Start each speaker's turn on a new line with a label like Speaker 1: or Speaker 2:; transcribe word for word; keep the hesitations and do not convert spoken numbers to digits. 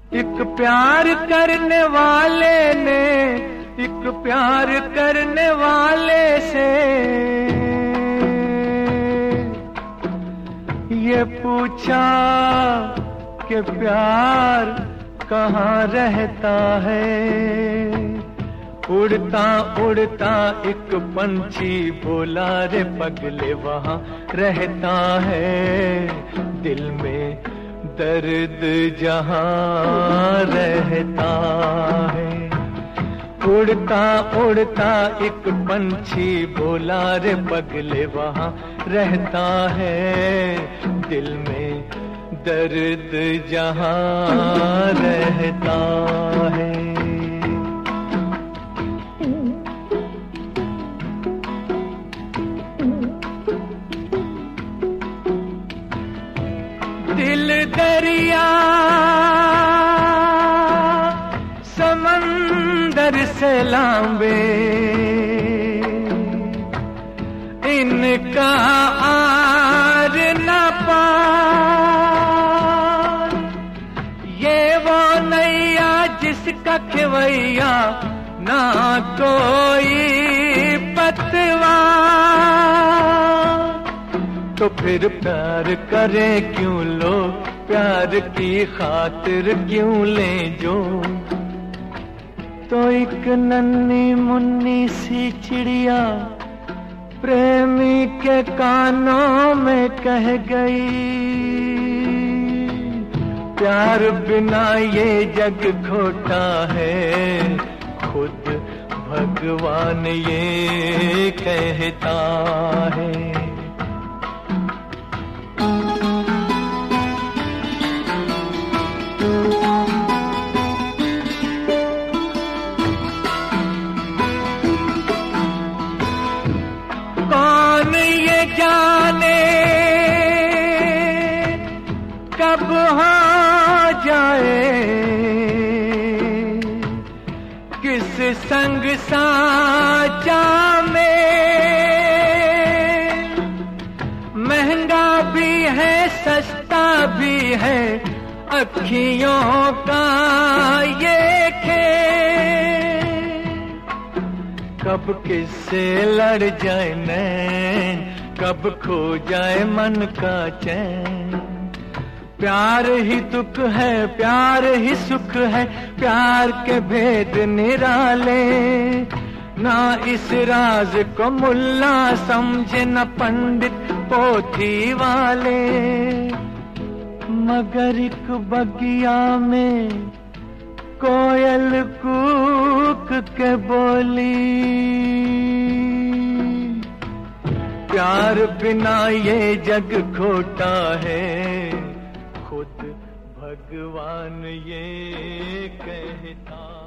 Speaker 1: एक प्यार करने वाले ने एक प्यार करने वाले से ये पूछा कि प्यार कहाँ रहता है। उड़ता उड़ता एक पंछी बोला रे पगले वहाँ रहता है। दिल में दर्द जहाँ रहता है। उड़ता उड़ता एक पंछी बोला रे पगले वहाँ रहता है। दिल में दर्द जहाँ रहता है। दिल दरिया समंदर से लांबे इनका आर न पार। ये वो नैया जिसका खेवैया ना कोई पतवार। तो फिर प्यार करे क्यों लोग, प्यार की खातिर क्यों ले जो। तो एक नन्ही मुन्नी सी चिड़िया प्रेमी के कानों में कह गई, प्यार बिना ये जग खोटा है। खुद भगवान ये कहता है। कौन ये जाने कब हो जाए, किस संग साचा में। महंगा भी है सस्ता भी है अखियों का ये खेल। कब किससे लड़ जाए नैन, कब खो जाए मन का चैन। प्यार ही दुख है प्यार ही सुख है, प्यार के भेद निराले। ना इस राज को मुल्ला समझे न पंडित पोथी वाले। मगर एक बगिया में कोयल कूक के बोली, प्यार बिना ये जग खोटा है। खुद भगवान ये कहता